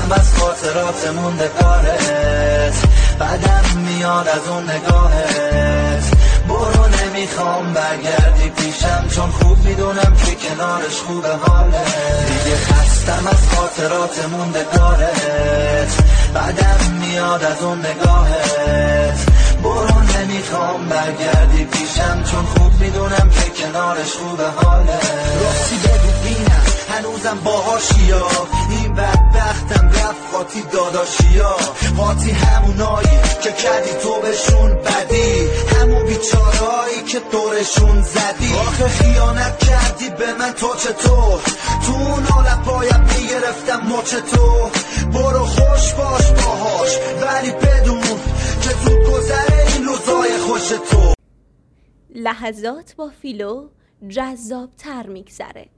خستم از خاطرات موندگارت، بعدم میاد از اون نگاهت. برو نمیخوام برگردی پیشم، چون خوب میدونم که کنارش خوبه حالت. دیگه خستم از خاطرات موندگارت، بعدم میاد از اون نگاهت. برو نمیخوام برگردی پیشم، چون خوب میدونم که کنارش خوبه حالت. راستی بگو بینم هنوزم باهاشیا، این بدبختم رفت قاطی داداشیا. قاطی همونایی که کردی تو بهشون بدی، همون بیچارهایی که دورشون زدی. آخه خیانت کردی به من تو چطور، تو اون حالت باید میگرفتم مچ تو. برو خوش باش باهاش ولی بدون که زود گذره این روزای خوش تو. لحظات با فیلو جذاب تر میگذره.